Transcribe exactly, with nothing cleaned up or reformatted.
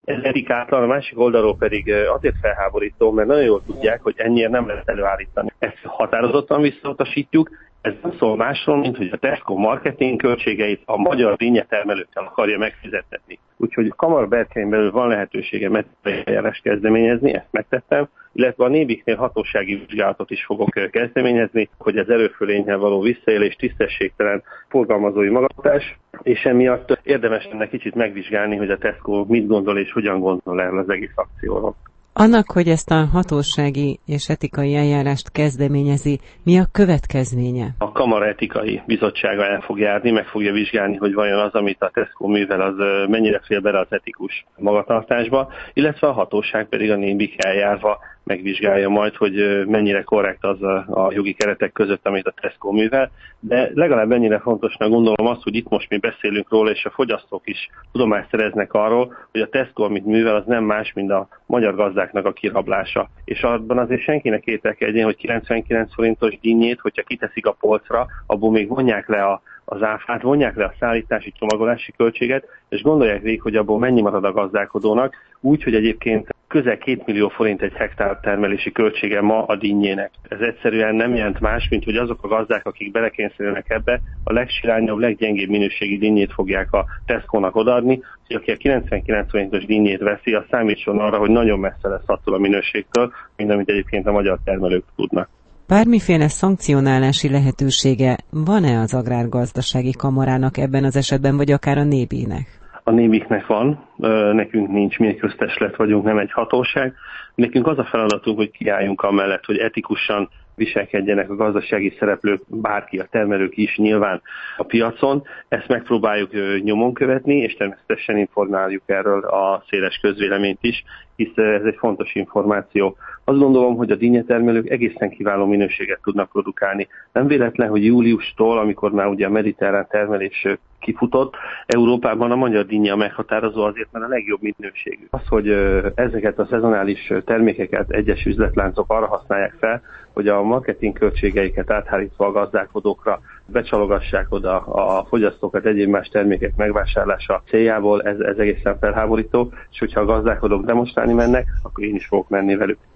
Ez etikátlan, a másik oldalról pedig azért felháborító, mert nagyon jól tudják, hogy ennyire nem lehet előállítani. Ezt határozottan visszautasítjuk. Ez nem szól másról, mint hogy a Tesco marketing költségeit a magyar dinnyetermelőkkel akarja megfizetni. Úgyhogy a kamara berkein belül van lehetősége megfelelően kezdeményezni, ezt megtettem, illetve a Nébiknél hatósági vizsgálatot is fogok kezdeményezni, hogy az erőfölényel való visszaélés, tisztességtelen forgalmazói magatartás, és emiatt érdemes lenne kicsit megvizsgálni, hogy a Tesco mit gondol és hogyan gondol erről az egész akcióról. Annak, hogy ezt a hatósági és etikai eljárást kezdeményezi, mi a következménye? A Kamara Etikai Bizottsága el fog járni, meg fogja vizsgálni, hogy vajon az, amit a Tesco művel, az mennyire fél bele az etikus magatartásba, illetve a hatóság pedig a Nébik eljárva megvizsgálja majd, hogy mennyire korrekt az a, a jogi keretek között, amit a Tesco művel, de legalább ennyire fontosnak gondolom azt, hogy itt most mi beszélünk róla, és a fogyasztók is tudomást szereznek arról, hogy a Tesco, amit művel, az nem más, mint a magyar gazdáknak a kirablása. És abban azért senkinek kételkedjen, hogy kilencvenkilenc forintos dinnyét, hogyha kiteszik a polcra, abból még vonják le a az áfát, vonják le a szállítási, csomagolási költséget, és gondolják végig, hogy abból mennyi marad a gazdálkodónak, úgy, hogy egyébként közel két millió forint egy hektár termelési költsége ma a dinnyének. Ez egyszerűen nem jelent más, mint hogy azok a gazdák, akik belekényszerülnek ebbe, a legsilányabb, leggyengébb minőségi dinnyét fogják a Tesco-nak odaadni, hogy aki a kilencvenkilenc forintos dinnyét veszi, az számítson arra, hogy nagyon messze lesz attól a minőségtől, mint amit egyébként a magyar termelők tudnak. Bármiféle szankcionálási lehetősége van-e az Agrárgazdasági Kamarának ebben az esetben, vagy akár a Nébének? A Nébiknek van, nekünk nincs, mi egy köztestület vagyunk, nem egy hatóság. Nekünk az a feladatunk, hogy kiálljunk amellett, hogy etikusan viselkedjenek a gazdasági szereplők, bárki, a termelők is nyilván a piacon. Ezt megpróbáljuk nyomon követni, és természetesen informáljuk erről a széles közvéleményt is, hisz ez egy fontos információ. Azt gondolom, hogy a dinnyetermelők egészen kiváló minőséget tudnak produkálni. Nem véletlen, hogy júliustól, amikor már ugye a mediterrán termelés kifutott, Európában a magyar dinnye meghatározó azért, mert a legjobb minőségű. Az, hogy ezeket a szezonális termékeket egyes üzletláncok arra használják fel, hogy a marketing költségeiket áthárítva a gazdálkodókra becsalogassák oda a fogyasztókat egyéb más termékek megvásárlása céljából, ez, ez egészen felháborító, és hogyha a gazdálkodók demonstrálni mennek, akkor én is fogok menni velük.